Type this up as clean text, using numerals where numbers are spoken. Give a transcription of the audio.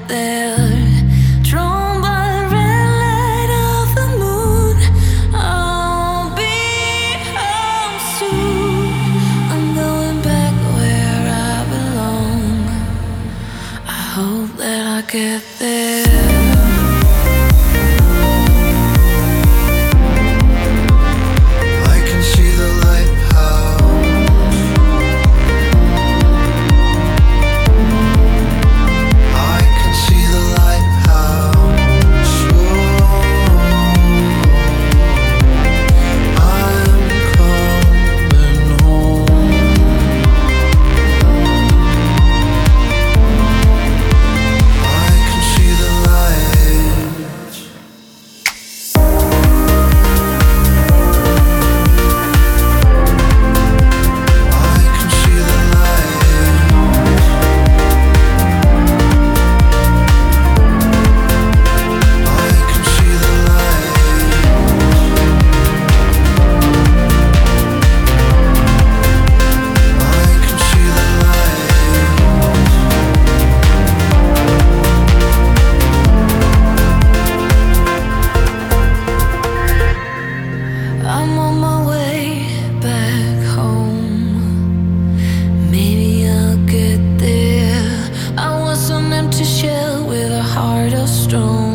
there, drawn by the red light of the moon. I'll be home soon. I'm going back where I belong. I hope that I get there. I'm on my way back home. Maybe I'll get there. I was an empty shell with a heart of stone.